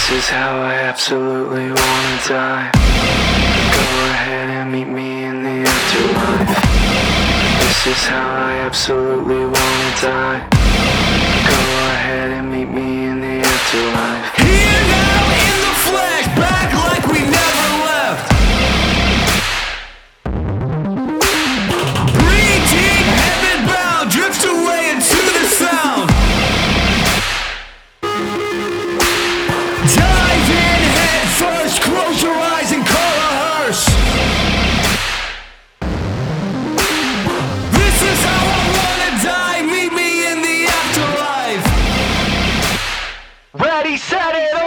This is how I absolutely wanna die. Go ahead and meet me in the afterlife. This is how I absolutely wanna die. Go ahead and meet me in the afterlife. Here now in the flesh, back like we never left. Breathing, heaven bound, drift away into the sound. Dive in head first, close your eyes and call a hearse. This is how I wanna die, meet me in the afterlife. Ready, set it,